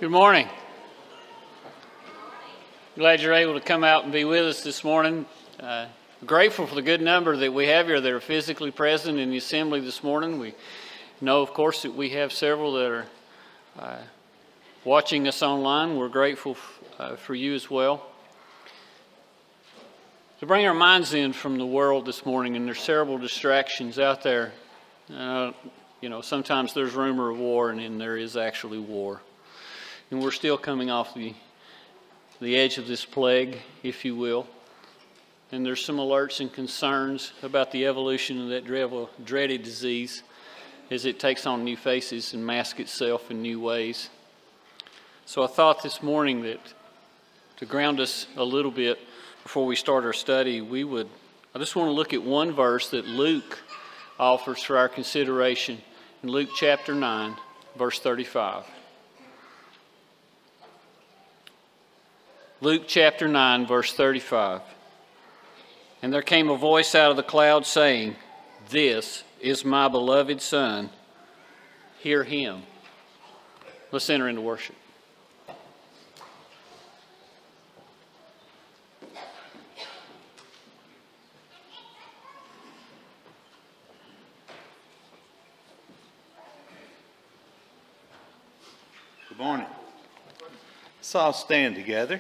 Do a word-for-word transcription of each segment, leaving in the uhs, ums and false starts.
Good morning. Glad you're able to come out and be with us this morning. Uh, grateful for the good number that we have here that are physically present in the assembly this morning. We know, of course, that we have several that are uh, watching us online. We're grateful f- uh, for you as well. To bring our minds in from the world this morning, and there's several distractions out there. Uh, you know, sometimes there's rumor of war, and then there is actually war. And we're still coming off the the edge of this plague, if you will. And there's some alerts and concerns about the evolution of that dreaded disease as it takes on new faces and masks itself in new ways. So I thought this morning that to ground us a little bit before we start our study, we would, I just want to look at one verse that Luke offers for our consideration in Luke chapter nine, verse thirty-five. Luke chapter nine, verse thirty-five. And there came a voice out of the cloud saying, "This is my beloved Son. Hear him." Let's enter into worship. Good morning. Let's all stand together.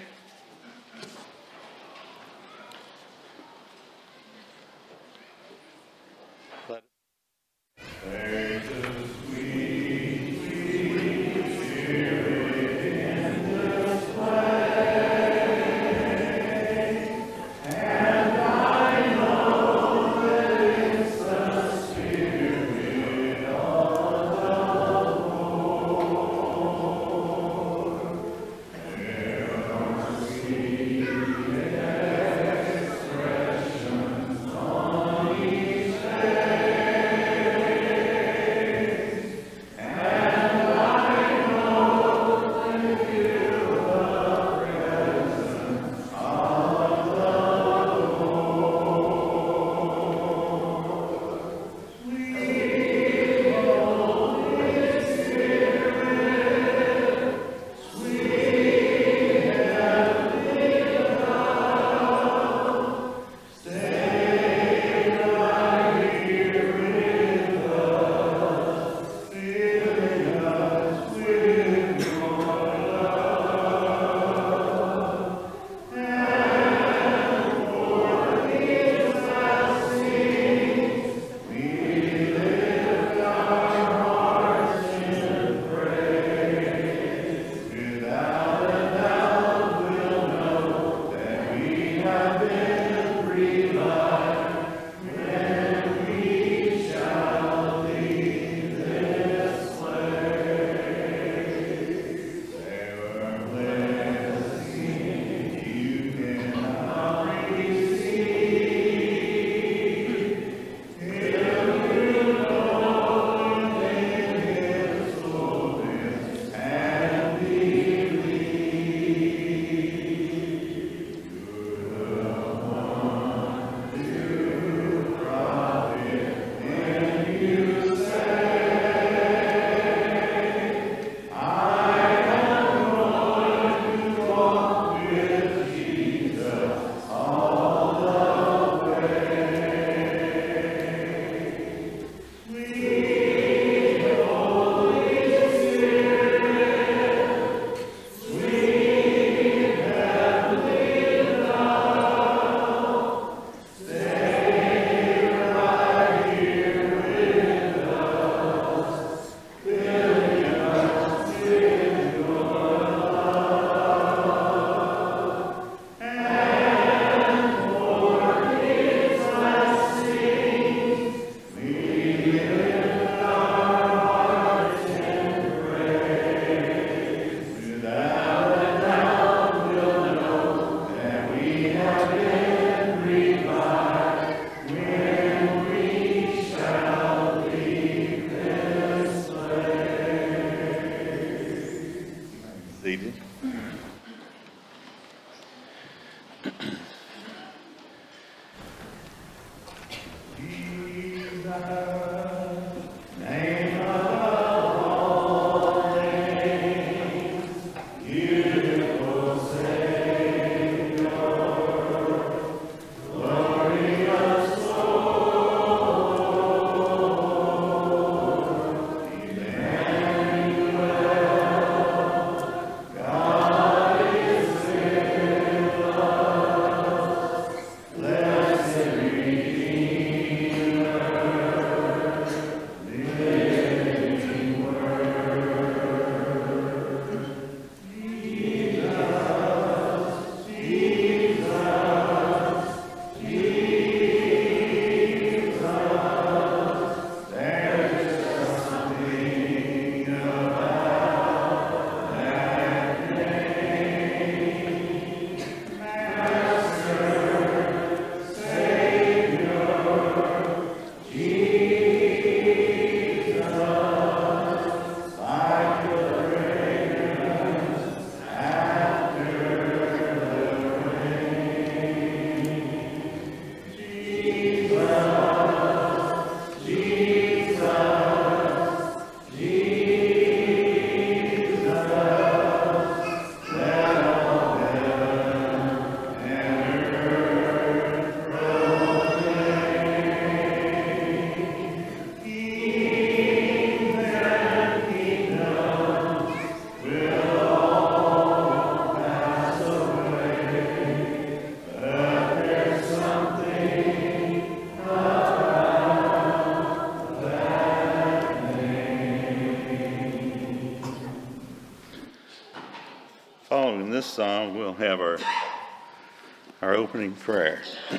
Following this song, we'll have our, our opening prayer.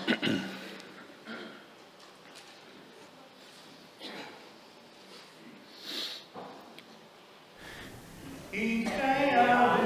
Each day I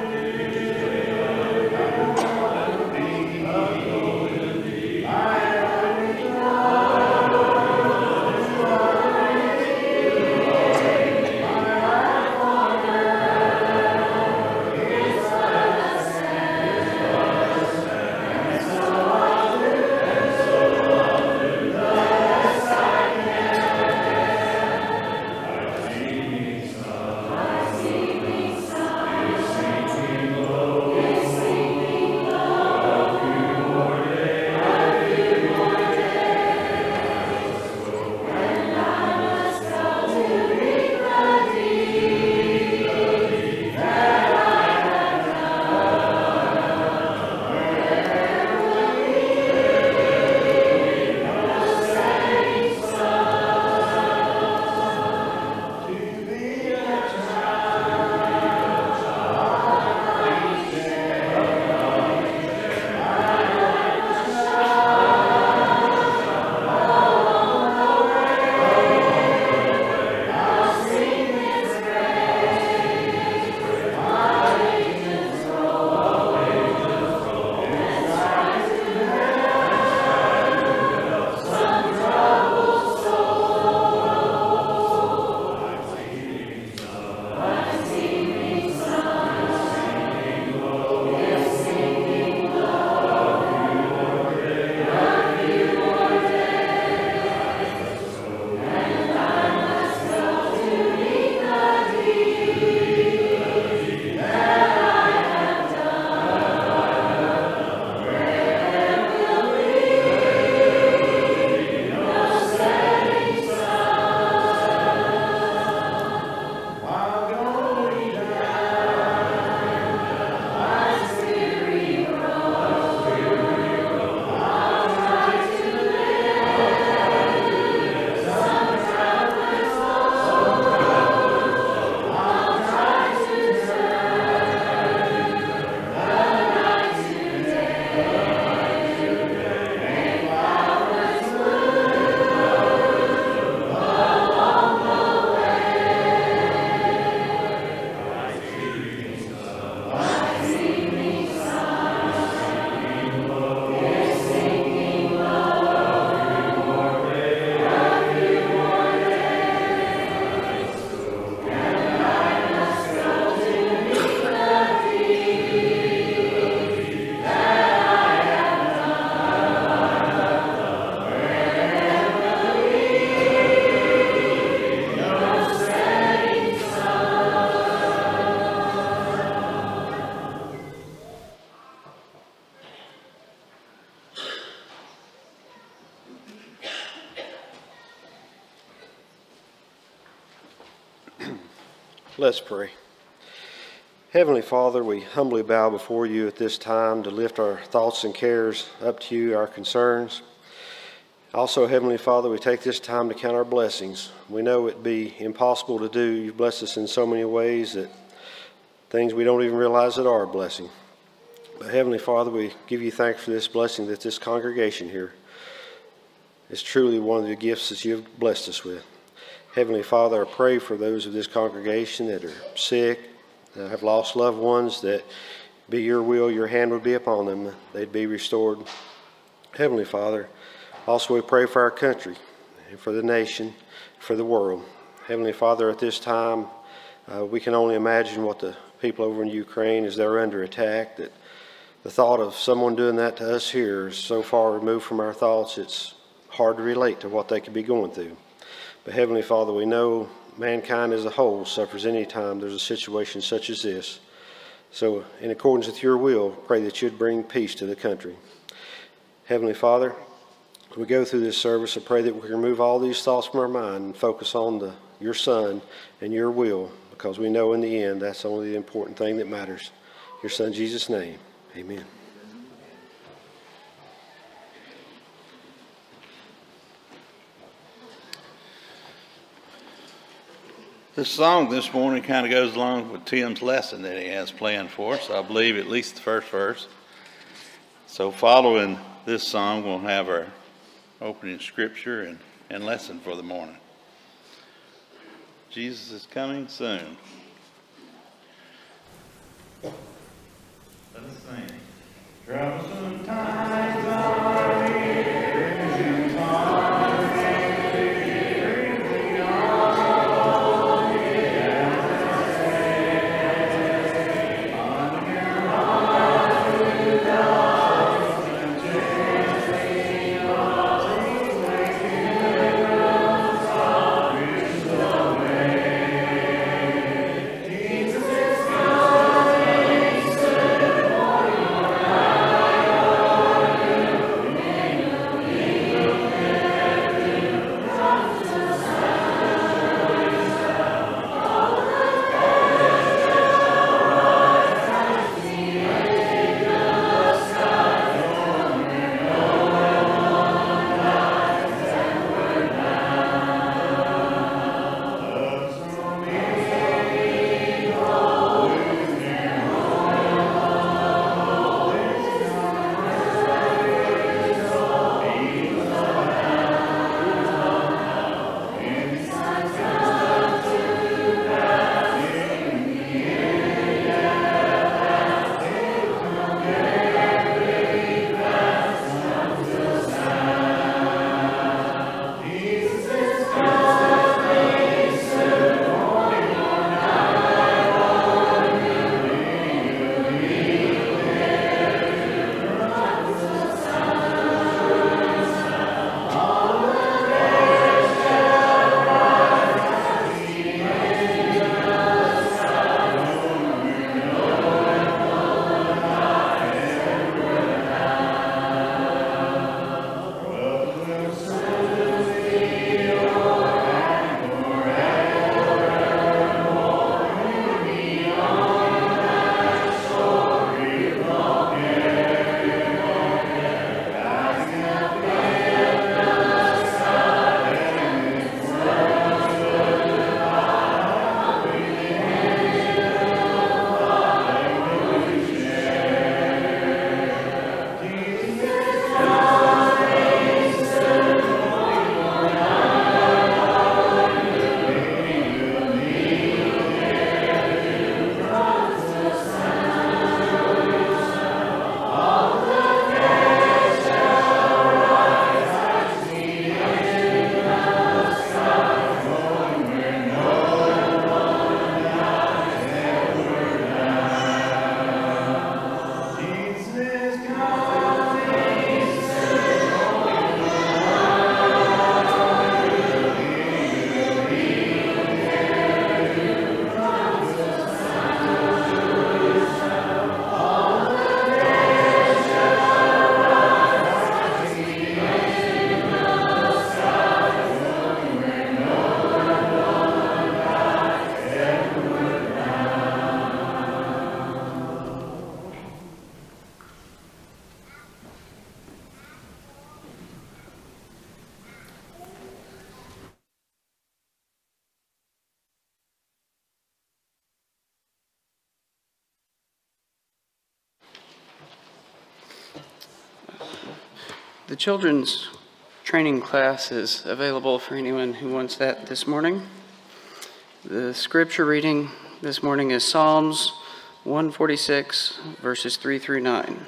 Let's pray. Heavenly Father, we humbly bow before you at this time to lift our thoughts and cares up to you, our concerns. Also, Heavenly Father, we take this time to count our blessings. We know it'd be impossible to do. You've blessed us in so many ways that things we don't even realize that are a blessing. But Heavenly Father, we give you thanks for this blessing that this congregation here is truly one of the gifts that you've blessed us with. Heavenly Father, I pray for those of this congregation that are sick, that have lost loved ones, that be your will, your hand would be upon them, they'd be restored. Heavenly Father, also we pray for our country, and for the nation, for the world. Heavenly Father, at this time, uh, we can only imagine what the people over in Ukraine, as they're under attack, that the thought of someone doing that to us here is so far removed from our thoughts, it's hard to relate to what they could be going through. But Heavenly Father, we know mankind as a whole suffers any time there's a situation such as this. So in accordance with your will, pray that you'd bring peace to the country. Heavenly Father, as we go through this service, I pray that we can remove all these thoughts from our mind and focus on the, your Son and your will, because we know in the end that's only the important thing that matters. Your Son, Jesus' name, amen. This song this morning kind of goes along with Tim's lesson that he has planned for us. I believe at least the first verse. So following this song, we'll have our opening scripture and, and lesson for the morning. Jesus is coming soon. Let us sing. Troublesome times are here, time The children's training class is available for anyone who wants that this morning. The scripture reading this morning is Psalms one forty-six, verses three through nine.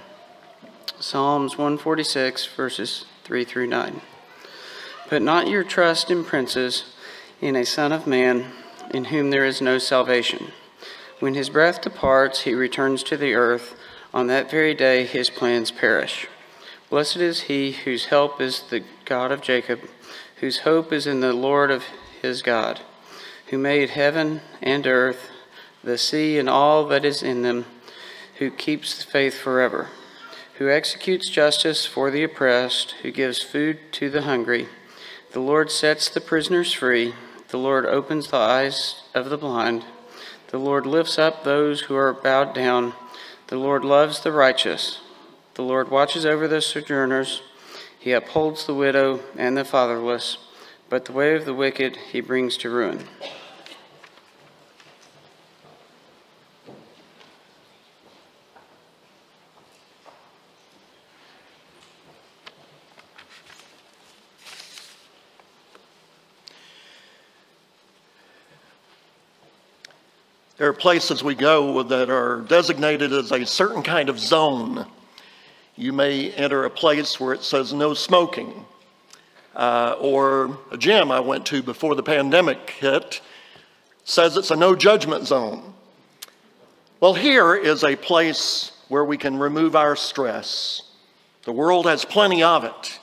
Psalms one forty-six, verses three through nine. Put not your trust in princes, in a son of man, in whom there is no salvation. When his breath departs, he returns to the earth. On that very day his plans perish. Blessed is he whose help is the God of Jacob, whose hope is in the Lord of his God, who made heaven and earth, the sea and all that is in them, who keeps the faith forever, who executes justice for the oppressed, who gives food to the hungry. The Lord sets the prisoners free. The Lord opens the eyes of the blind. The Lord lifts up those who are bowed down. The Lord loves the righteous. The Lord watches over the sojourners. He upholds the widow and the fatherless, but the way of the wicked he brings to ruin. There are places we go that are designated as a certain kind of zone. You may enter a place where it says no smoking, uh, or a gym I went to before the pandemic hit says it's a no judgment zone. Well, here is a place where we can remove our stress. The world has plenty of it.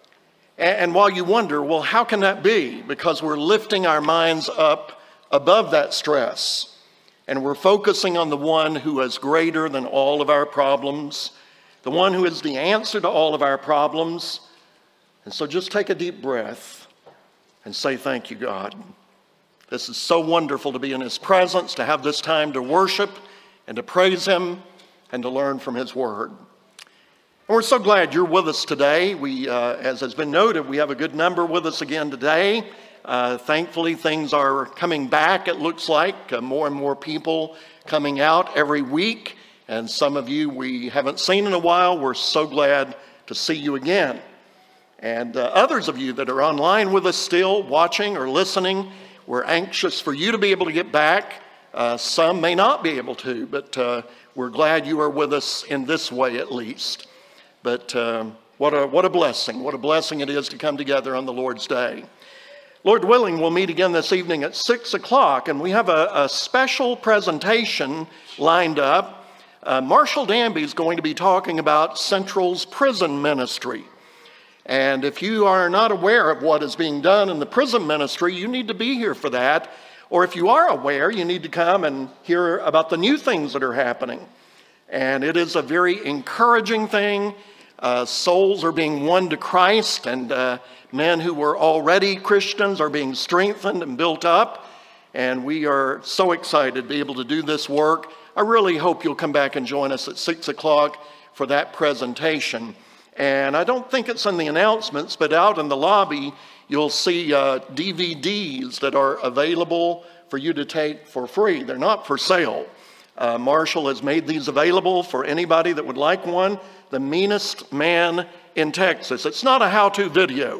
And while you wonder, well, how can that be? Because we're lifting our minds up above that stress. And we're focusing on the one who is greater than all of our problems, the one who is the answer to all of our problems. And so just take a deep breath and say, thank you, God. This is so wonderful to be in his presence, to have this time to worship and to praise him and to learn from his word. And we're so glad you're with us today. We, uh, as has been noted, we have a good number with us again today. Uh, thankfully, things are coming back, it looks like. Uh, more and more people coming out every week. And some of you we haven't seen in a while. We're so glad to see you again. And uh, others of you that are online with us still, watching or listening, we're anxious for you to be able to get back. Uh, some may not be able to, but uh, we're glad you are with us in this way at least. But uh, what a, what a blessing. What a blessing it is to come together on the Lord's Day. Lord willing, we'll meet again this evening at six o'clock, and we have a, a special presentation lined up. Uh, Marshall Danby is going to be talking about Central's prison ministry. And if you are not aware of what is being done in the prison ministry, you need to be here for that. Or if you are aware, you need to come and hear about the new things that are happening. And it is a very encouraging thing. Uh, souls are being won to Christ, and uh, men who were already Christians are being strengthened and built up. And we are so excited to be able to do this work. I really hope you'll come back and join us at six o'clock for that presentation. And I don't think it's in the announcements, but out in the lobby, you'll see uh, D V Ds that are available for you to take for free. They're not for sale. Uh, Marshall has made these available for anybody that would like one. The Meanest Man in Texas. It's not a how-to video.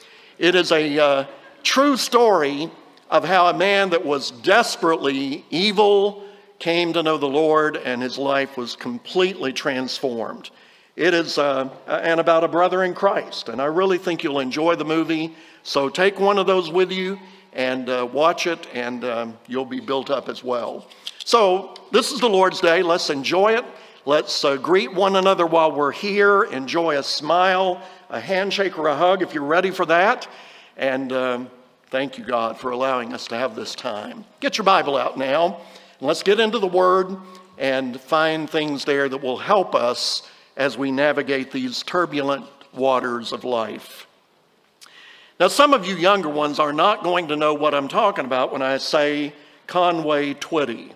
It is a uh, true story of how a man that was desperately evil came to know the Lord, and his life was completely transformed. It is uh, and about a brother in Christ, and I really think you'll enjoy the movie. So take one of those with you and uh, watch it, and um, you'll be built up as well. So this is the Lord's Day. Let's enjoy it. Let's uh, greet one another while we're here. Enjoy a smile, a handshake, or a hug if you're ready for that. And um, thank you, God, for allowing us to have this time. Get your Bible out now. And let's get into the Word and find things there that will help us as we navigate these turbulent waters of life. Now, some of you younger ones are not going to know what I'm talking about when I say Conway Twitty.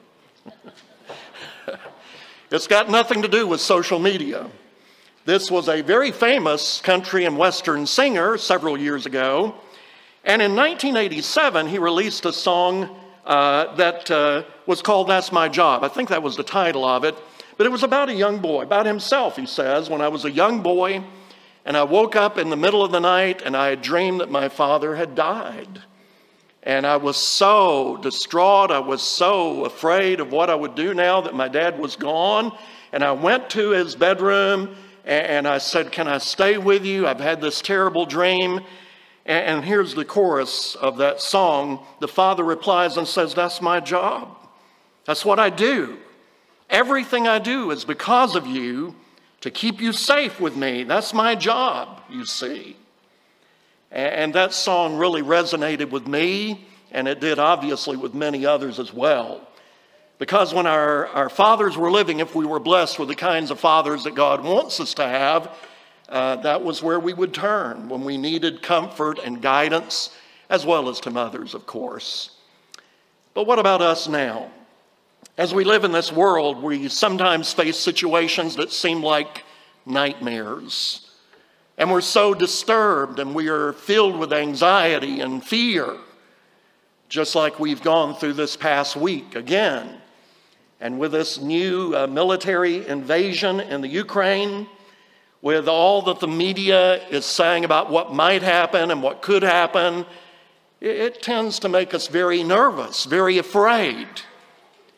It's got nothing to do with social media. This was a very famous country and western singer several years ago. And in nineteen eighty-seven, he released a song uh, that uh, was called That's My Job. I think that was the title of it. But it was about a young boy, about himself, he says. When I was a young boy, and I woke up in the middle of the night, and I had dreamed that my father had died. And I was so distraught. I was so afraid of what I would do now that my dad was gone. And I went to his bedroom and I said, can I stay with you? I've had this terrible dream. And here's the chorus of that song. The father replies and says, that's my job. That's what I do. Everything I do is because of you, to keep you safe with me. That's my job, you see. And that song really resonated with me, and it did obviously with many others as well. Because when our, our fathers were living, if we were blessed with the kinds of fathers that God wants us to have, uh, that was where we would turn when we needed comfort and guidance, as well as to mothers, of course. But what about us now? As we live in this world, we sometimes face situations that seem like nightmares. And we're so disturbed and we are filled with anxiety and fear, just like we've gone through this past week again. And with this new uh, military invasion in the Ukraine, with all that the media is saying about what might happen and what could happen, it, it tends to make us very nervous, very afraid.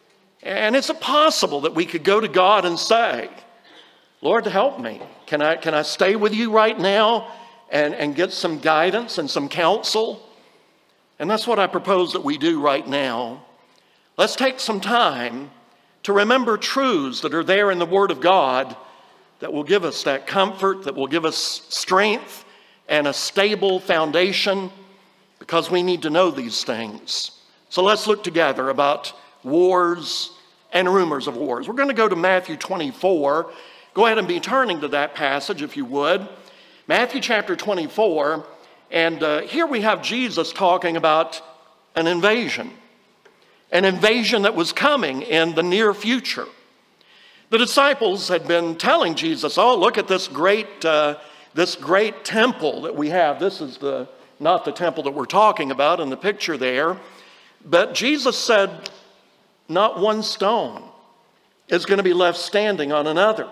And is it possible that we could go to God and say, Lord, help me. Can I, can I stay with you right now and, and get some guidance and some counsel? And that's what I propose that we do right now. Let's take some time to remember truths that are there in the Word of God that will give us that comfort, that will give us strength and a stable foundation, because we need to know these things. So let's look together about wars and rumors of wars. We're going to go to Matthew twenty-four. Go ahead and be turning to that passage if you would. Matthew chapter twenty-four, and uh, here we have Jesus talking about an invasion. An invasion that was coming in the near future. The disciples had been telling Jesus, oh, look at this great, uh, this great temple that we have. This is the not the temple that we're talking about in the picture there. But Jesus said, not one stone is going to be left standing on another.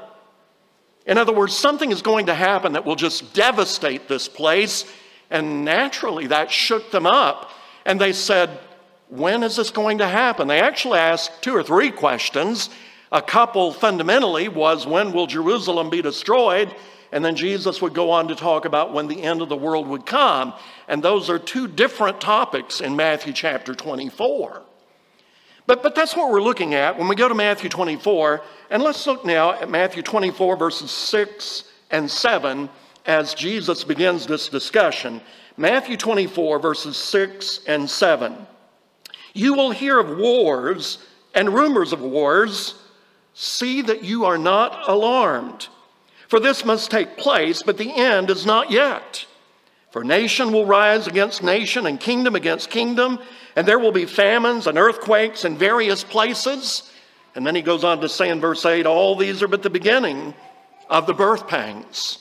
In other words, something is going to happen that will just devastate this place. And naturally, that shook them up. And they said, when is this going to happen? They actually asked two or three questions. A couple fundamentally was, when will Jerusalem be destroyed? And then Jesus would go on to talk about when the end of the world would come. And those are two different topics in Matthew chapter twenty-four. But, but that's what we're looking at when we go to Matthew twenty-four. And let's look now at Matthew twenty-four, verses six and seven, as Jesus begins this discussion. Matthew twenty-four, verses six and seven. You will hear of wars and rumors of wars. See that you are not alarmed. For this must take place, but the end is not yet. For nation will rise against nation and kingdom against kingdom, and there will be famines and earthquakes in various places. And then he goes on to say in verse eight, all these are but the beginning of the birth pangs.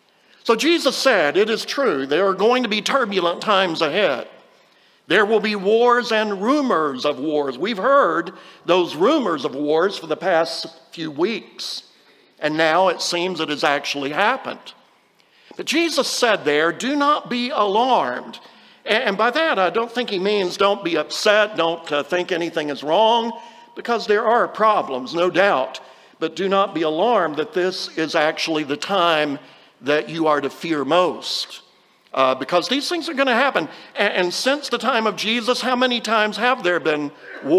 So Jesus said, it is true, there are going to be turbulent times ahead. There will be wars and rumors of wars. We've heard those rumors of wars for the past few weeks. And now it seems it has actually happened. But Jesus said there, do not be alarmed. And by that, I don't think he means don't be upset, don't uh, think anything is wrong, because there are problems, no doubt. But do not be alarmed that this is actually the time that you are to fear most. Uh, because these things are going to happen. And, and since the time of Jesus, how many times have there been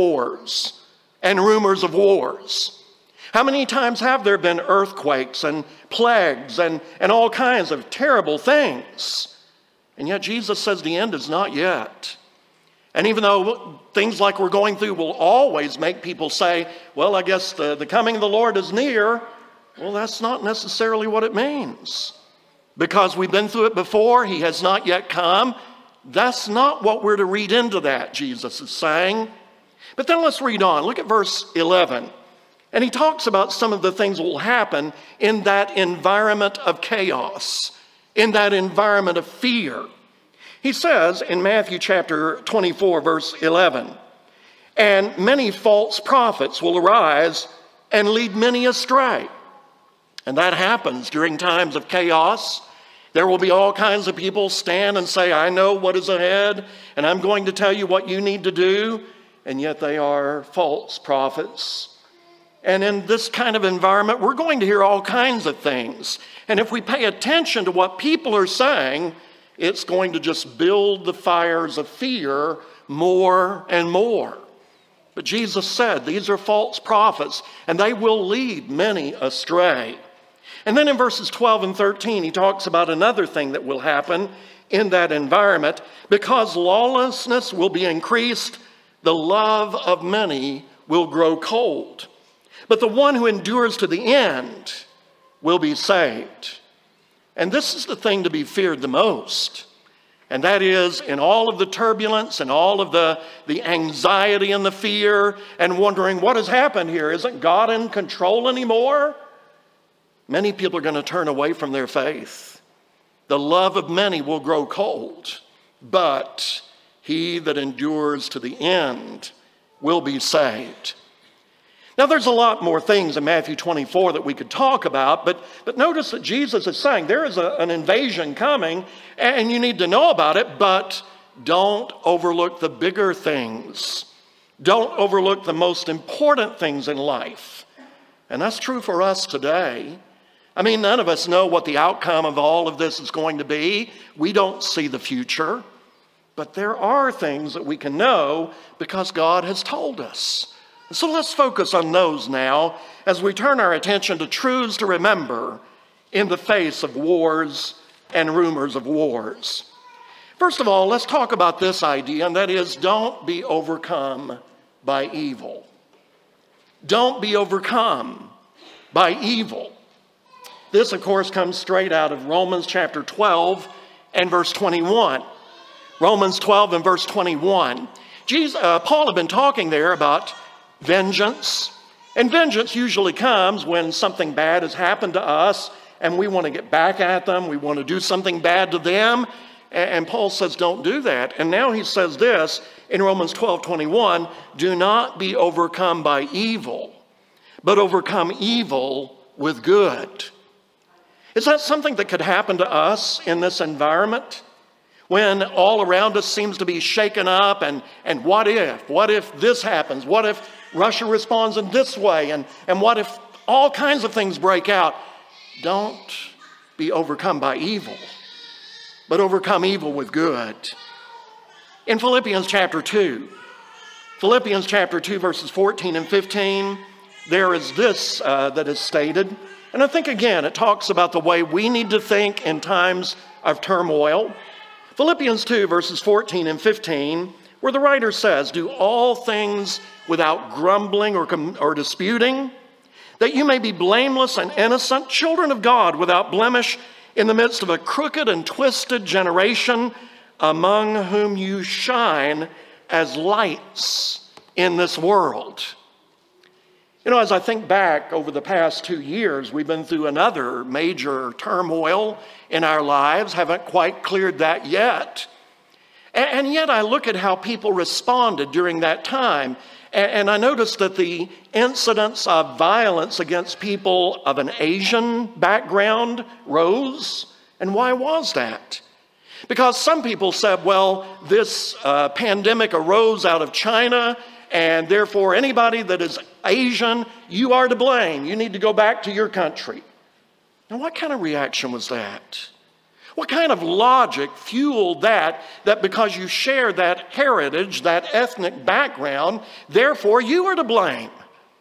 wars and rumors of wars? How many times have there been earthquakes and plagues and, and all kinds of terrible things? And yet Jesus says the end is not yet. And even though things like we're going through will always make people say, well, I guess the, the coming of the Lord is near, well, that's not necessarily what it means. Because we've been through it before, he has not yet come. That's not what we're to read into that, Jesus is saying. But then let's read on. Look at verse eleven. And he talks about some of the things that will happen in that environment of chaos, in that environment of fear. He says in Matthew chapter twenty-four, verse eleven, and many false prophets will arise and lead many astray. And that happens during times of chaos. There will be all kinds of people stand and say, I know what is ahead, and I'm going to tell you what you need to do. And yet they are false prophets. And in this kind of environment, we're going to hear all kinds of things. And if we pay attention to what people are saying, it's going to just build the fires of fear more and more. But Jesus said, these are false prophets, and they will lead many astray. And then in verses twelve and thirteen, he talks about another thing that will happen in that environment. Because lawlessness will be increased, the love of many will grow cold. But the one who endures to the end will be saved. And this is the thing to be feared the most. And that is, in all of the turbulence and all of the, the anxiety and the fear and wondering what has happened here, isn't God in control anymore? Many people are going to turn away from their faith. The love of many will grow cold, but he that endures to the end will be saved. Now, there's a lot more things in Matthew twenty-four that we could talk about, but, but notice that Jesus is saying there is a, an invasion coming, and you need to know about it, but don't overlook the bigger things. Don't overlook the most important things in life. And that's true for us today. I mean, none of us know what the outcome of all of this is going to be. We don't see the future. But there are things that we can know because God has told us. So let's focus on those now as we turn our attention to truths to remember in the face of wars and rumors of wars. First of all, let's talk about this idea, and that is, don't be overcome by evil. Don't be overcome by evil. This, of course, comes straight out of Romans chapter twelve and verse twenty-one. Romans twelve and verse twenty-one. Jesus, uh, Paul had been talking there about vengeance. And vengeance usually comes when something bad has happened to us and we want to get back at them. We want to do something bad to them. And Paul says, don't do that. And now he says this in Romans twelve twenty-one, do not be overcome by evil, but overcome evil with good. Is that something that could happen to us in this environment? When all around us seems to be shaken up and, and what if? What if this happens? What if Russia responds in this way? And, and what if all kinds of things break out? Don't be overcome by evil, but overcome evil with good. In Philippians chapter two, Philippians chapter two, verses fourteen and fifteen, there is this uh, that is stated. And I think, again, it talks about the way we need to think in times of turmoil. Philippians two, verses fourteen and fifteen, where the writer says, do all things without grumbling or, com- or disputing, that you may be blameless and innocent, children of God without blemish, in the midst of a crooked and twisted generation, among whom you shine as lights in this world. You know, as I think back over the past two years, we've been through another major turmoil in our lives, haven't quite cleared that yet. And yet I look at how people responded during that time, and I noticed that the incidents of violence against people of an Asian background rose. And why was that? Because some people said, well, this uh, pandemic arose out of China, and therefore anybody that is Asian, you are to blame. You need to go back to your country. Now, what kind of reaction was that? What kind of logic fueled that, that because you share that heritage, that ethnic background, therefore you are to blame?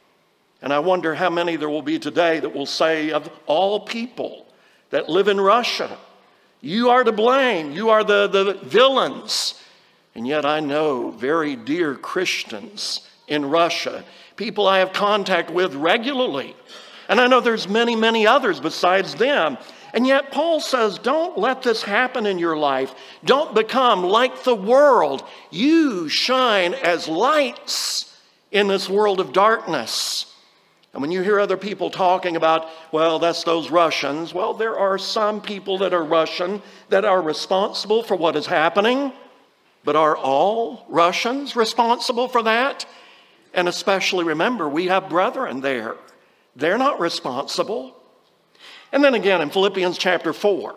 And I wonder how many there will be today that will say, of all people that live in Russia, you are to blame. You are the, the villains. And yet I know very dear Christians in Russia, people I have contact with regularly. And I know there's many, many others besides them. And yet Paul says, don't let this happen in your life. Don't become like the world. You shine as lights in this world of darkness. And when you hear other people talking about, well, that's those Russians, well, there are some people that are Russian that are responsible for what is happening. But are all Russians responsible for that? And especially remember, we have brethren there. They're not responsible. And then again in Philippians chapter four,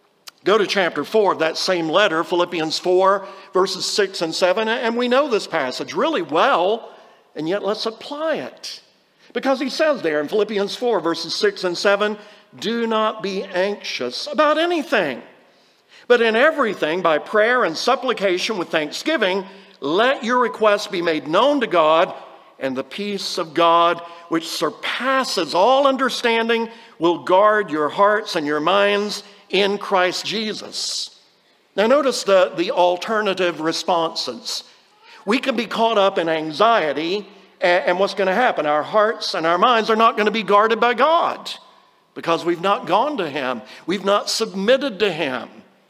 go to chapter four of that same letter, Philippians four, verses six and seven, and we know this passage really well, and yet let's apply it. Because he says there in Philippians four, verses six and seven, do not be anxious about anything, but in everything, by prayer and supplication with thanksgiving, let your requests be made known to God, and the peace of God, which surpasses all understanding, will guard your hearts and your minds in Christ Jesus. Now notice the, the alternative responses. We can be caught up in anxiety, and, and what's going to happen? Our hearts and our minds are not going to be guarded by God because we've not gone to Him. We've not submitted to Him.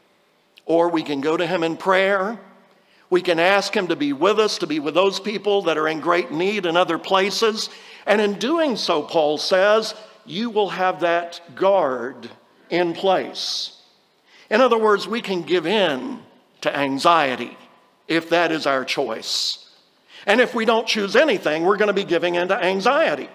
Or we can go to Him in prayer. We can ask Him to be with us, to be with those people that are in great need in other places. And in doing so, Paul says, you will have that guard in place. In other words, we can give in to anxiety if that is our choice. And if we don't choose anything, we're going to be giving in to anxiety.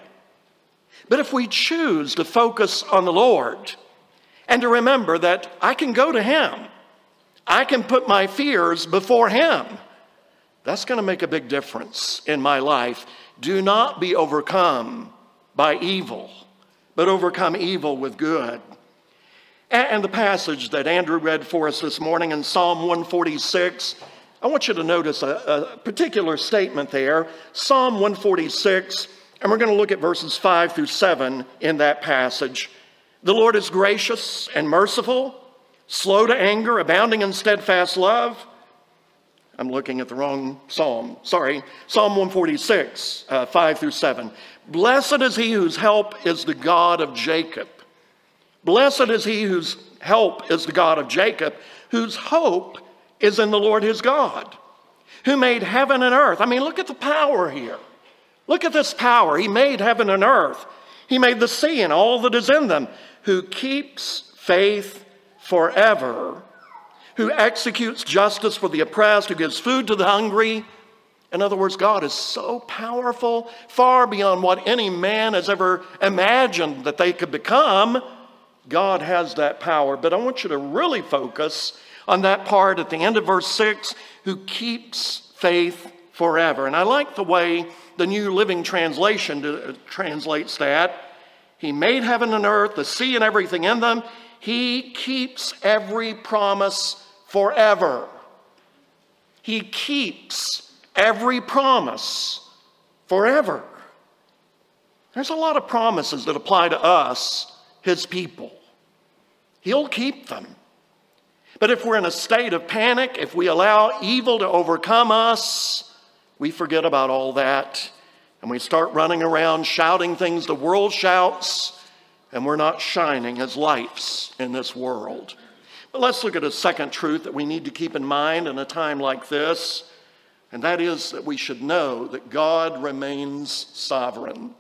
But if we choose to focus on the Lord and to remember that I can go to Him, I can put my fears before Him, That's going to make a big difference in my life. Do not be overcome by evil, but overcome evil with good. And the passage that Andrew read for us this morning in Psalm one forty-six, I want you to notice a, a particular statement there, Psalm one forty-six, and we're going to look at verses five through seven in that passage. The Lord is gracious and merciful, slow to anger, abounding in steadfast love. I'm looking at the wrong psalm. Sorry. Psalm one forty-six, uh, five through seven. Blessed is he whose help is the God of Jacob. Blessed is he whose help is the God of Jacob, whose hope is in the Lord his God, who made heaven and earth. I mean, look at the power here. Look at this power. He made heaven and earth. He made the sea and all that is in them, who keeps faith forever, who executes justice for the oppressed, who gives food to the hungry. In other words, God is so powerful, far beyond what any man has ever imagined that they could become. God has that power. But I want you to really focus on that part at the end of verse six, who keeps faith forever. And I like the way the New Living Translation translates that. He made heaven and earth, the sea and everything in them. He keeps every promise forever. He keeps every promise forever. There's a lot of promises that apply to us, his people. He'll keep them. But if we're in a state of panic, if we allow evil to overcome us, we forget about all that and we start running around shouting things the world shouts, and we're not shining as lights in this world. But let's look at a second truth that we need to keep in mind in a time like this, and that is that we should know that God remains sovereign.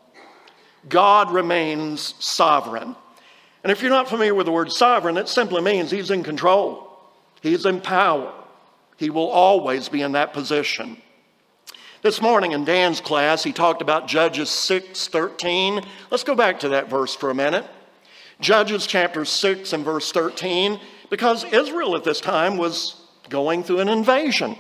God remains sovereign. And if you're not familiar with the word sovereign, it simply means he's in control. He's in power. He will always be in that position. This morning in Dan's class, he talked about Judges six thirteen. Let's go back to that verse for a minute. Judges chapter six and verse thirteen, because Israel at this time was going through an invasion.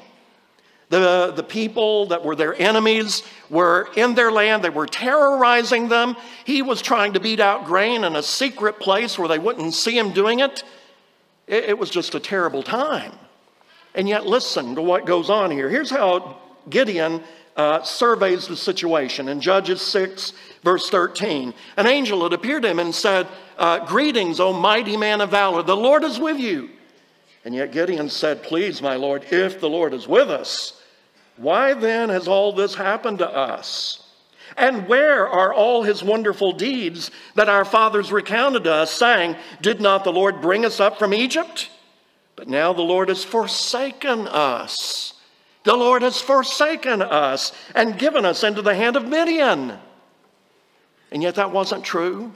The, the people that were their enemies were in their land. They were terrorizing them. He was trying to beat out grain in a secret place where they wouldn't see him doing it. It, it was just a terrible time. And yet listen to what goes on here. Here's how Gideon uh, surveys the situation. In Judges six, verse thirteen, an angel had appeared to him and said, uh, greetings, O mighty man of valor, the Lord is with you. And yet Gideon said, please, my Lord, if the Lord is with us, why then has all this happened to us? And where are all his wonderful deeds that our fathers recounted to us, saying, did not the Lord bring us up from Egypt? But now the Lord has forsaken us. The Lord has forsaken us and given us into the hand of Midian. And yet that wasn't true.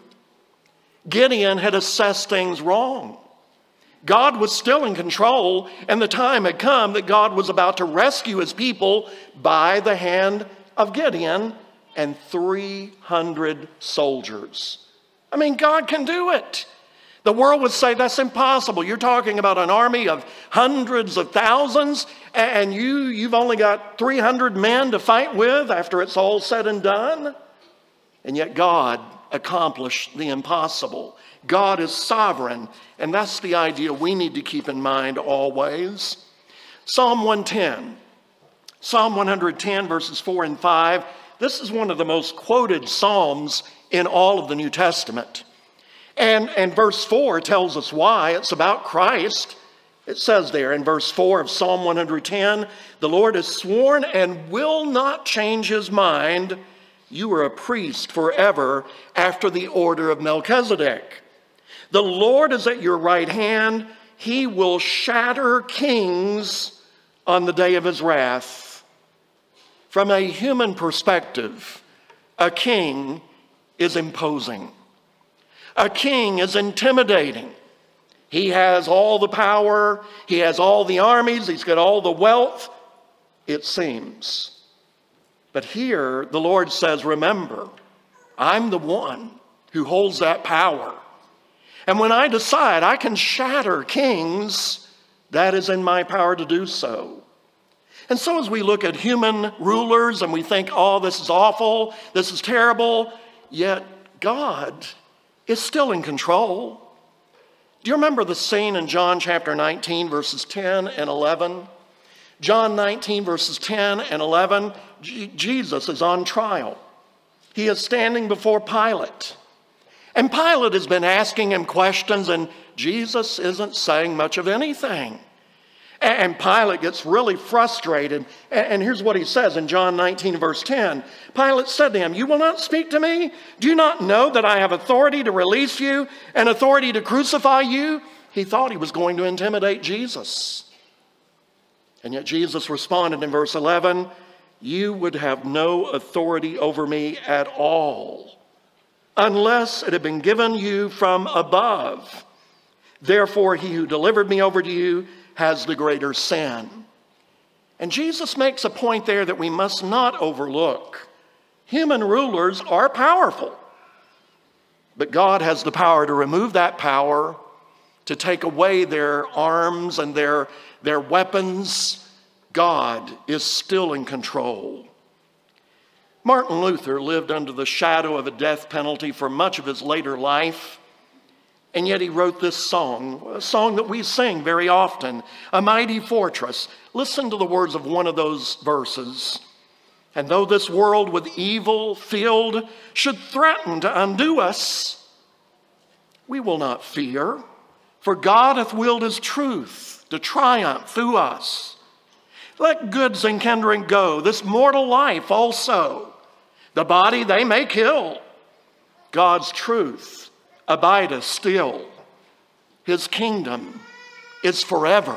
Gideon had assessed things wrong. God was still in control, and the time had come that God was about to rescue his people by the hand of Gideon and three hundred soldiers. I mean, God can do it. The world would say that's impossible. You're talking about an army of hundreds of thousands, and you, you've only got three hundred men to fight with after it's all said and done. And yet God accomplished the impossible. God is sovereign, and that's the idea we need to keep in mind always. Psalm one ten, Psalm one ten, verses four and five. This is one of the most quoted psalms in all of the New Testament. And, and verse four tells us why. It's about Christ. It says there in verse four of Psalm one ten, the Lord has sworn and will not change his mind. You are a priest forever after the order of Melchizedek. The Lord is at your right hand. He will shatter kings on the day of his wrath. From a human perspective, a king is imposing. A king is intimidating. He has all the power. He has all the armies. He's got all the wealth, it seems. But here the Lord says, remember, I'm the one who holds that power. And when I decide I can shatter kings, that is in my power to do so. And so as we look at human rulers and we think, oh, this is awful, this is terrible, yet God is still in control. Do you remember the scene in John chapter nineteen, verses ten and eleven? John nineteen, verses ten and eleven, G- Jesus is on trial. He is standing before Pilate. And Pilate has been asking him questions, and Jesus isn't saying much of anything. And Pilate gets really frustrated. And here's what he says in John nineteen, verse ten. Pilate said to him, "You will not speak to me? Do you not know that I have authority to release you and authority to crucify you?" He thought he was going to intimidate Jesus. And yet Jesus responded in verse eleven, "You would have no authority over me at all, unless it had been given you from above. Therefore, he who delivered me over to you has the greater sin." And Jesus makes a point there that we must not overlook. Human rulers are powerful, but God has the power to remove that power, to take away their arms and their, their weapons. God is still in control. Martin Luther lived under the shadow of a death penalty for much of his later life. And yet he wrote this song, a song that we sing very often, "A Mighty Fortress." Listen to the words of one of those verses. "And though this world with evil filled should threaten to undo us, we will not fear, for God hath willed his truth to triumph through us. Let goods and kindred go, this mortal life also. The body they may kill, God's truth abideth still. His kingdom is forever."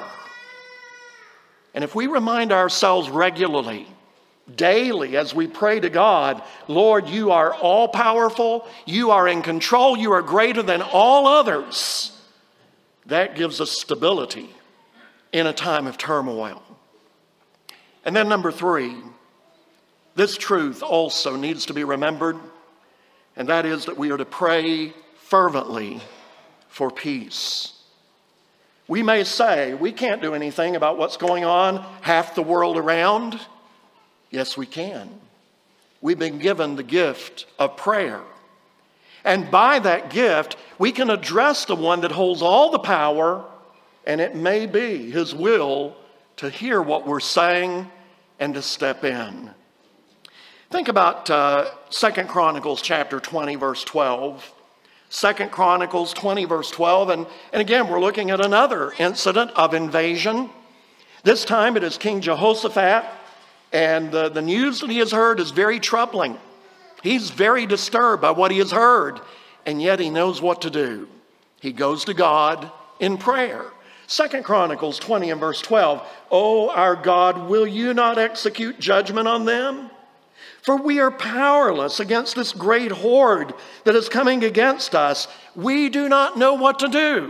And if we remind ourselves regularly, daily, as we pray to God, "Lord, you are all powerful, you are in control, you are greater than all others," that gives us stability in a time of turmoil. And then number three, this truth also needs to be remembered, and that is that we are to pray fervently for peace. We may say, we can't do anything about what's going on half the world around. Yes, we can. We've been given the gift of prayer. And by that gift, we can address the one that holds all the power, and it may be his will to hear what we're saying and to step in. Think about uh, Second Chronicles chapter twenty, verse twelve. Second Chronicles twenty, verse twelve. And, and again, we're looking at another incident of invasion. This time it is King Jehoshaphat, and the, the news that he has heard is very troubling. He's very disturbed by what he has heard, and yet he knows what to do. He goes to God in prayer. Second Chronicles twenty and verse twelve. "O our God, will you not execute judgment on them? For we are powerless against this great horde that is coming against us. We do not know what to do.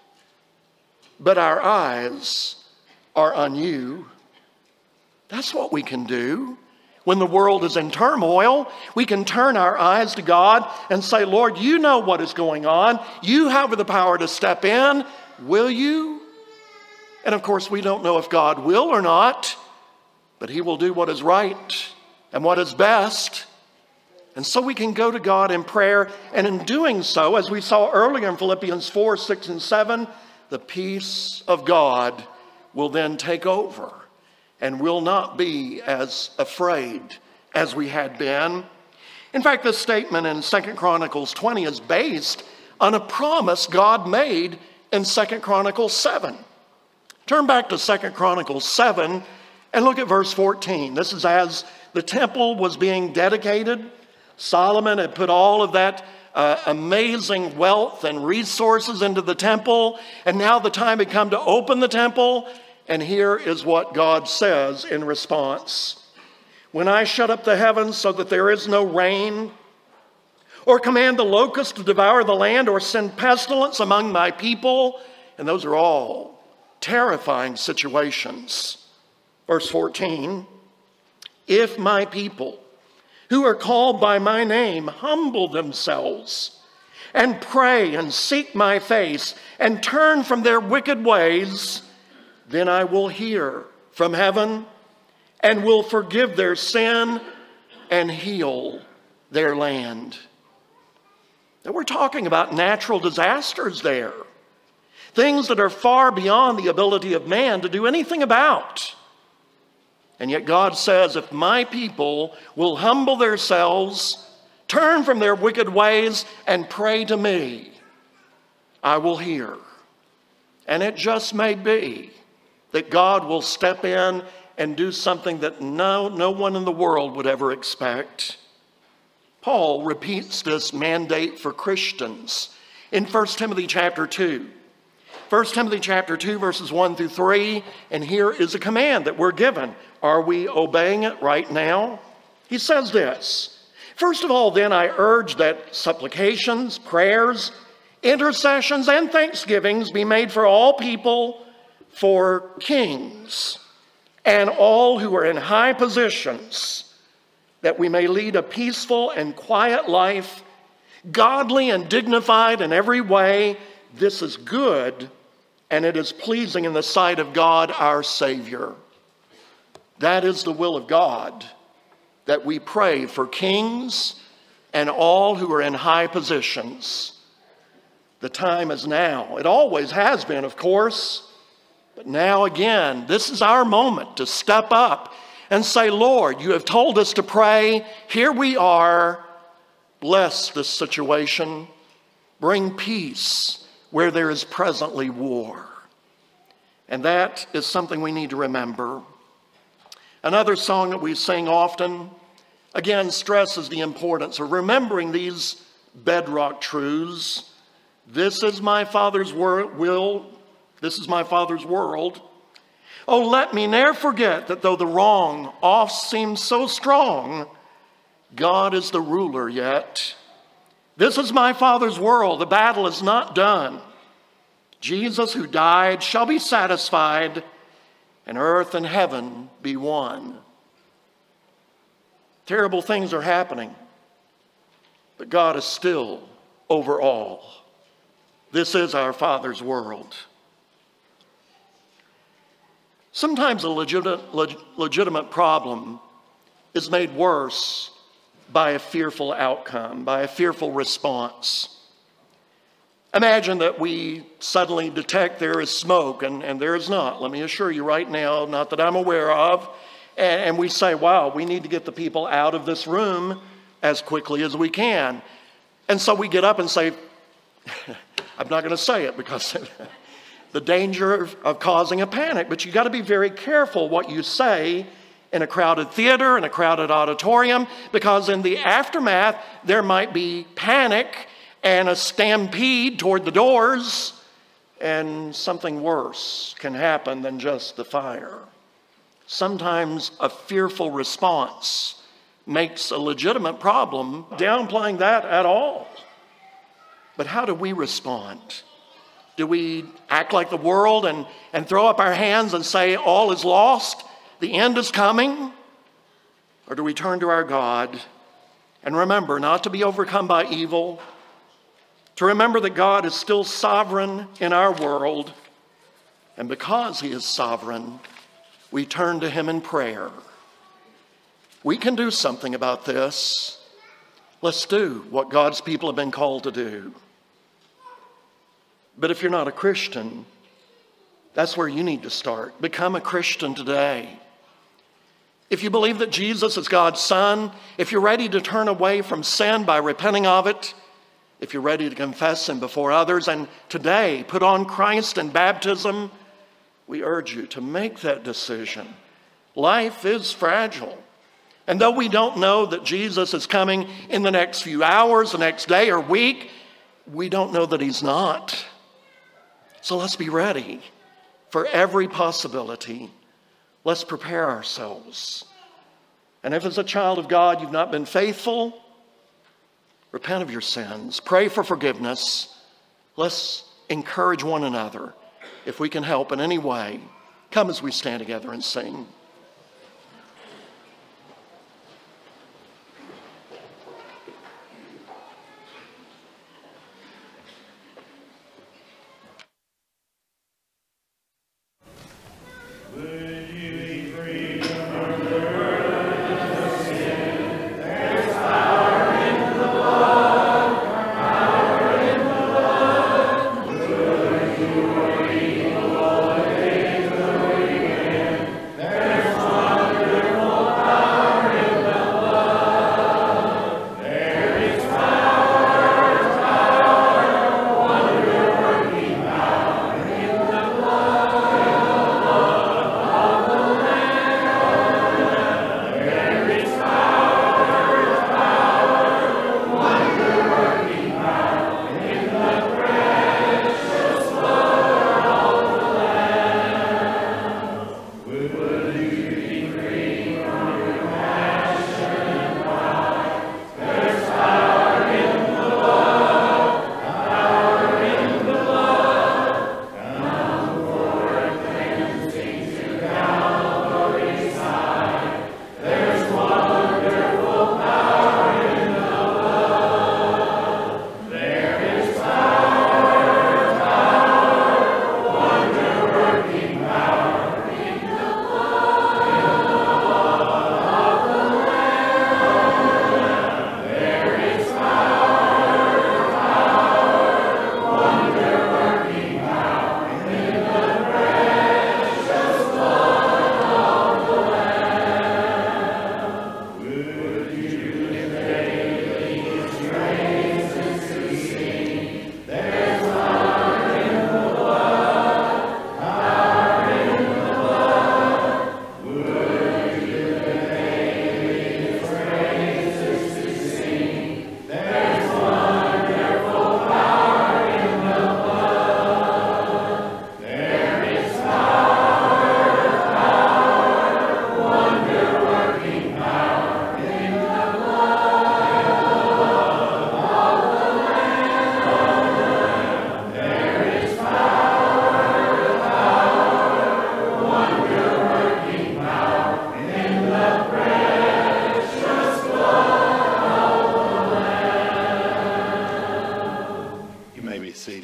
But our eyes are on you." That's what we can do. When the world is in turmoil, we can turn our eyes to God and say, "Lord, you know what is going on. You have the power to step in. Will you?" And of course, we don't know if God will or not, but he will do what is right and what is best. And so we can go to God in prayer, and in doing so, as we saw earlier in Philippians four, six, and seven, the peace of God will then take over, and will not be as afraid as we had been. In fact, this statement in Second Chronicles twenty is based on a promise God made in Second Chronicles seven. Turn back to Second Chronicles seven and look at verse fourteen. This is as the temple was being dedicated. Solomon had put all of that uh, amazing wealth and resources into the temple, and now the time had come to open the temple. And here is what God says in response. "When I shut up the heavens so that there is no rain, or command the locust to devour the land, or send pestilence among my people," and those are all terrifying situations. Verse fourteen, "If my people who are called by my name humble themselves and pray and seek my face and turn from their wicked ways, then I will hear from heaven and will forgive their sin and heal their land. And we're talking about natural disasters there. Things that are far beyond the ability of man to do anything about. And yet God says, if my people will humble themselves, turn from their wicked ways, and pray to me, I will hear. And it just may be that God will step in and do something that no, no one in the world would ever expect. Paul repeats this mandate for Christians in First Timothy chapter two. First Timothy chapter two, verses one through three, and here is a command that we're given. Are we obeying it right now? He says this, first of all, then, I urge that supplications, prayers, intercessions, and thanksgivings be made for all people, for kings, and all who are in high positions, that we may lead a peaceful and quiet life, godly and dignified in every way. This is good, and it is pleasing in the sight of God our Savior. That is the will of God, that we pray for kings and all who are in high positions. The time is now. It always has been, of course, but now again, this is our moment to step up and say, Lord, you have told us to pray. Here we are. Bless this situation. Bring peace where there is presently war. And that is something we need to remember. Another song that we sing often, again, stresses the importance of remembering these bedrock truths. This is my Father's wor- will. This is my Father's world. Oh, let me ne'er forget that though the wrong oft seems so strong, God is the ruler yet. This is my Father's world. The battle is not done. Jesus who died shall be satisfied, and earth and heaven be one. Terrible things are happening, but God is still over all. This is our Father's world. Sometimes a legitimate, leg, legitimate problem is made worse by a fearful outcome, by a fearful response. Imagine that we suddenly detect there is smoke, and, and there is not. Let me assure you right now, not that I'm aware of. And, and we say, wow, we need to get the people out of this room as quickly as we can. And so we get up and say, I'm not going to say it because the danger of, of causing a panic, but you got to be very careful what you say in a crowded theater, in a crowded auditorium, because in the aftermath, there might be panic and a stampede toward the doors, and something worse can happen than just the fire. Sometimes a fearful response makes a legitimate problem, downplaying that at all. But how do we respond? Do we act like the world and, and throw up our hands and say all is lost, the end is coming? Or do we turn to our God and remember not to be overcome by evil, to remember that God is still sovereign in our world, and because he is sovereign, we turn to him in prayer. We can do something about this. Let's do what God's people have been called to do. But if you're not a Christian, that's where you need to start. Become a Christian today. If you believe that Jesus is God's Son, if you're ready to turn away from sin by repenting of it, if you're ready to confess him before others, and today put on Christ in baptism, we urge you to make that decision. Life is fragile. And though we don't know that Jesus is coming in the next few hours, the next day or week, we don't know that he's not. So let's be ready for every possibility. Let's prepare ourselves. And if as a child of God you've not been faithful, repent of your sins. Pray for forgiveness. Let's encourage one another. If we can help in any way, come as we stand together and sing. Would you be free from our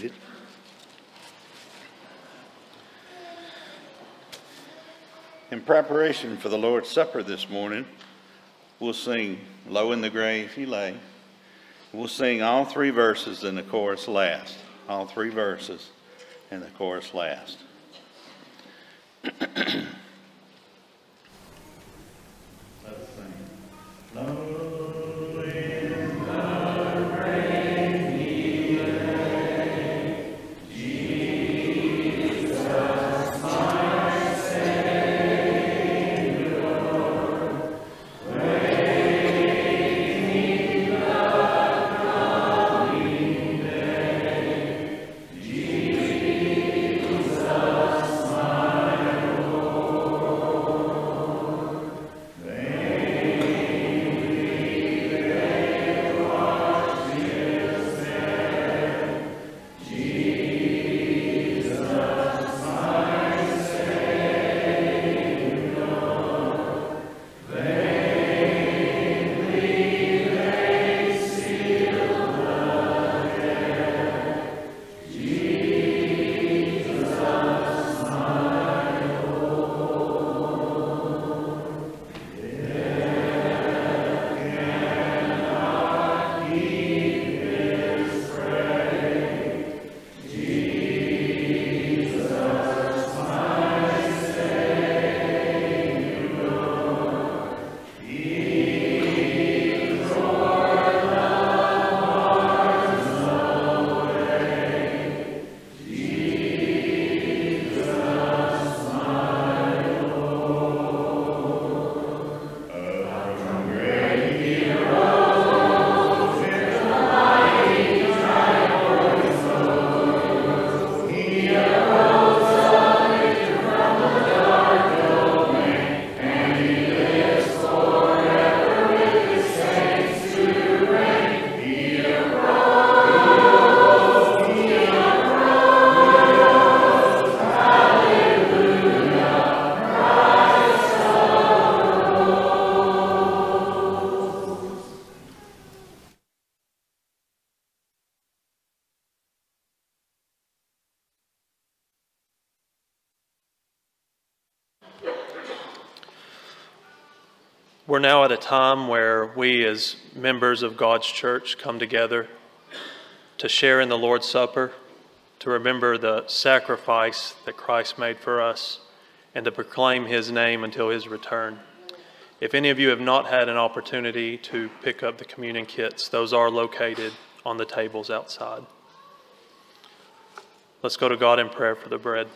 seated. In preparation for the Lord's Supper this morning, we'll sing Low in the Grave He Lay. We'll sing all three verses and the chorus last. All three verses and the chorus last. Let's sing. Low We're now at a time where we as members of God's church come together to share in the Lord's Supper, to remember the sacrifice that Christ made for us, and to proclaim his name until his return. If any of you have not had an opportunity to pick up the communion kits, those are located on the tables outside. Let's go to God in prayer for the bread.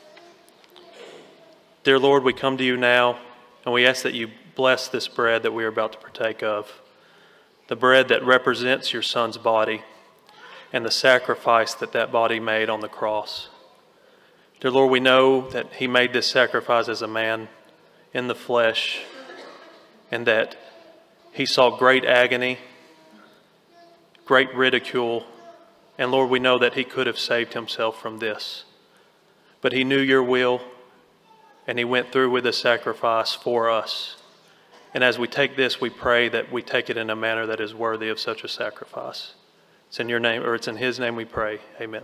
Dear Lord, we come to you now, and we ask that you bless this bread that we are about to partake of, the bread that represents your Son's body and the sacrifice that that body made on the cross. Dear Lord, we know that he made this sacrifice as a man in the flesh, and that he saw great agony, great ridicule, and Lord, we know that he could have saved himself from this. But he knew your will, and he went through with the sacrifice for us. And as we take this, we pray that we take it in a manner that is worthy of such a sacrifice. It's in your name, or it's in his name we pray. Amen.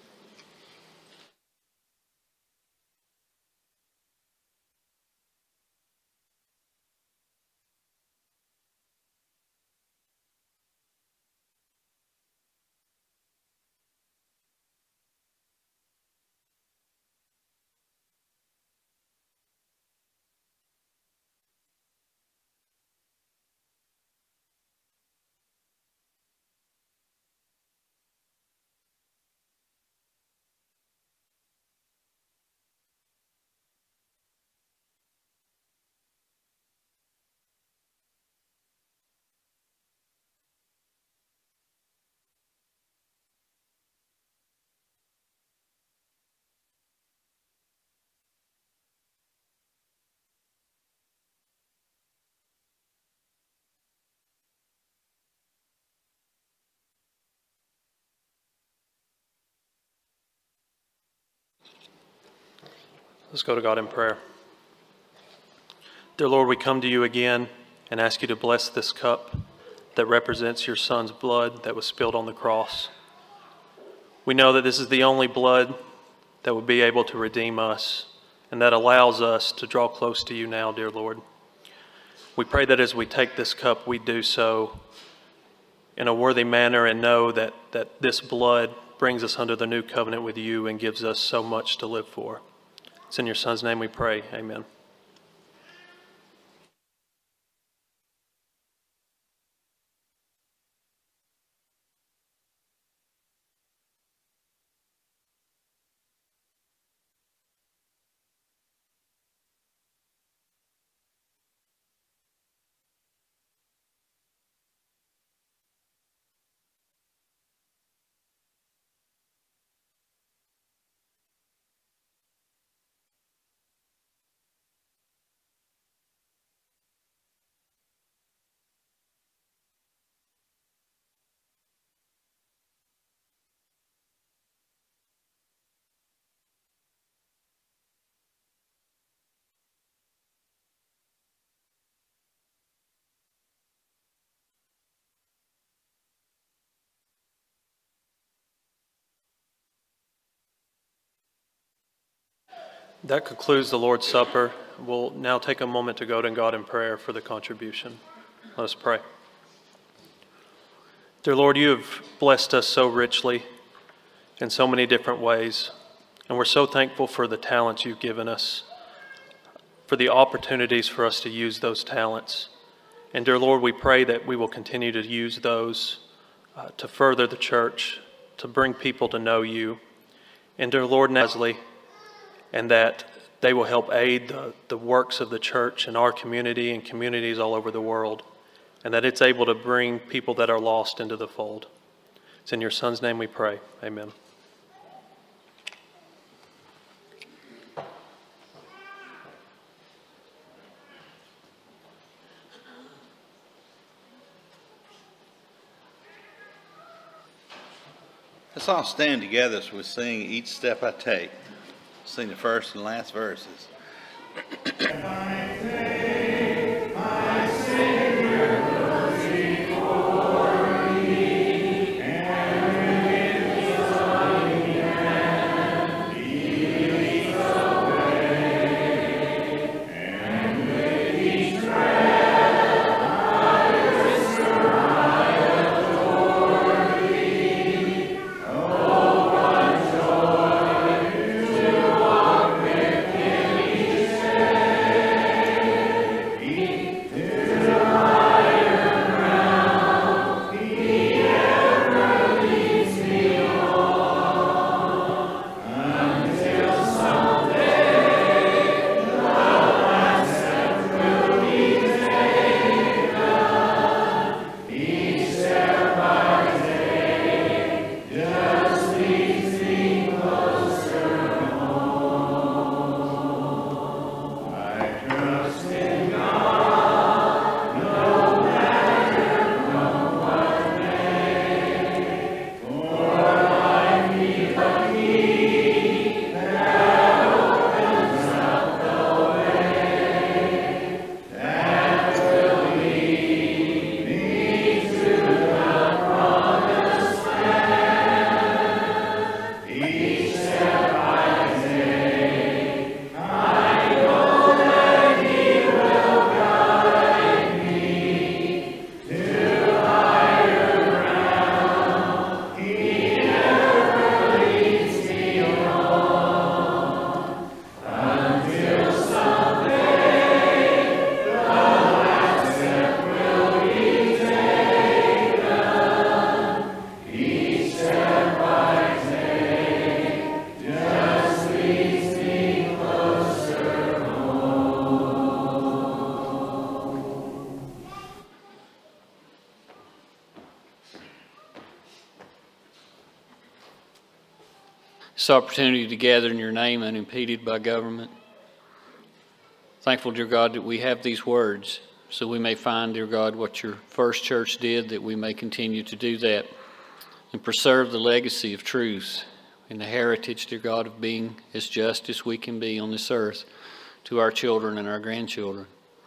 Let's go to God in prayer. Dear Lord, we come to you again and ask you to bless this cup that represents your Son's blood that was spilled on the cross. We know that this is the only blood that would be able to redeem us, and that allows us to draw close to you now, dear Lord. We pray that as we take this cup, we do so in a worthy manner and know that, that this blood brings us under the new covenant with you and gives us so much to live for. It's in your Son's name we pray. Amen. That concludes the Lord's Supper. We'll now take a moment to go to God in prayer for the contribution. Let us pray. Dear Lord, you have blessed us so richly in so many different ways, and we're so thankful for the talents you've given us, for the opportunities for us to use those talents. And dear Lord, we pray that we will continue to use those uh, to further the church, to bring people to know you. And dear Lord, Nestle, and that they will help aid the, the works of the church in our community and communities all over the world, and that it's able to bring people that are lost into the fold. It's in your Son's name we pray. Amen. Let's all stand together as we sing Each Step I Take. Sing the first and last verses. This opportunity to gather in your name unimpeded by government. Thankful, dear God, that we have these words so we may find, dear God, what your first church did, that we may continue to do that and preserve the legacy of truth and the heritage, dear God, of being as just as we can be on this earth to our children and our grandchildren.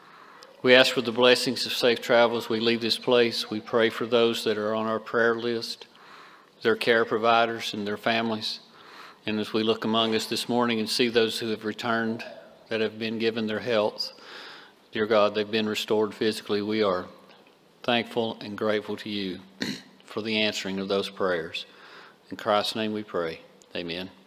We ask for the blessings of safe travel as we leave this place. We pray for those that are on our prayer list. their care providers and their families. And as we look among us this morning and see those who have returned that have been given their health, dear God, they've been restored physically. We are thankful and grateful to you for the answering of those prayers. In Christ's name we pray. Amen.